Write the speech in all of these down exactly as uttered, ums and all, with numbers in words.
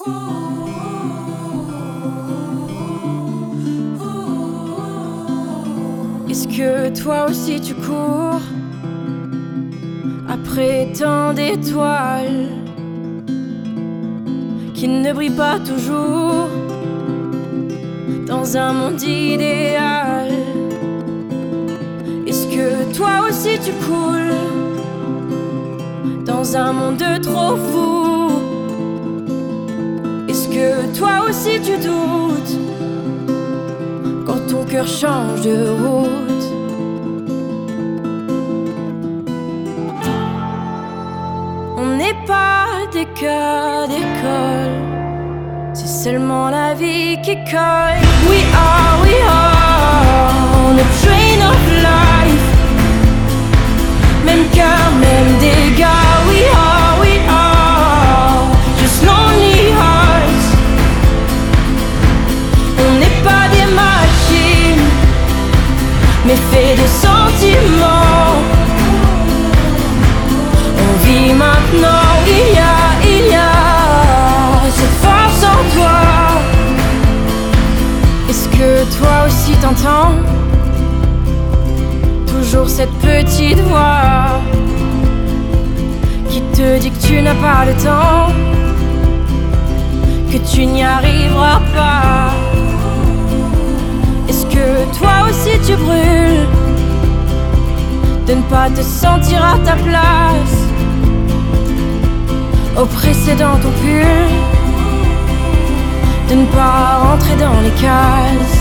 Est-ce que toi aussi tu cours après tant d'étoiles qui ne brillent pas toujours dans un monde idéal? Est-ce que toi aussi tu coules dans un monde trop fou? Est-ce que toi aussi tu doutes quand ton cœur change de route? On n'est pas des cas d'école, c'est seulement la vie qui colle. We are, we are on a train of life. Même cœur, même dégâts. We are, we are just lonely hearts. On n'est pas des machines, mais fait de sentiments. On vit maintenant, il y a, il y a cette force en toi. Est-ce que toi aussi t'entends toujours cette petite voix qui te dit que tu n'as pas le temps, que tu n'y arriveras pas? Est-ce que toi aussi tu brûles de ne pas te sentir à ta place, oppressé dans ton pull, de ne pas rentrer dans les cases?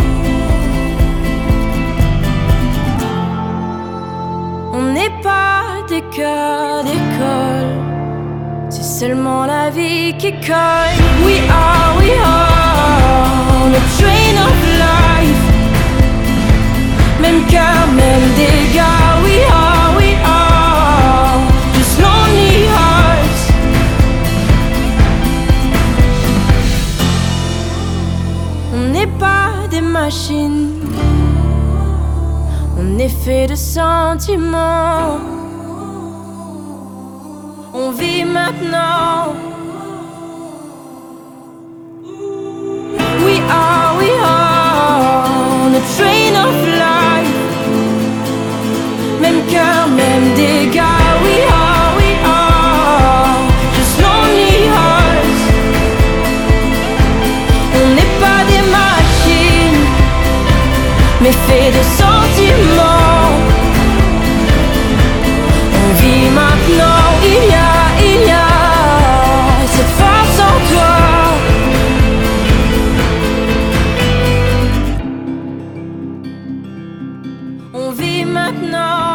On n'est pas des cas d'école, c'est seulement la vie qui colle. We are, we are on a train of life. Même cœur, même dégâts. We are, we are just lonely hearts. On n'est pas des machines, on est fait de sentiments. On vit maintenant. We are, we are on a train of life. Même cœur, même dégâts. We are, we are just lonely hearts. On n'est pas des machines, mais fait de sentiments. On vit maintenant, il y a, il y a cette force en toi. On vit maintenant.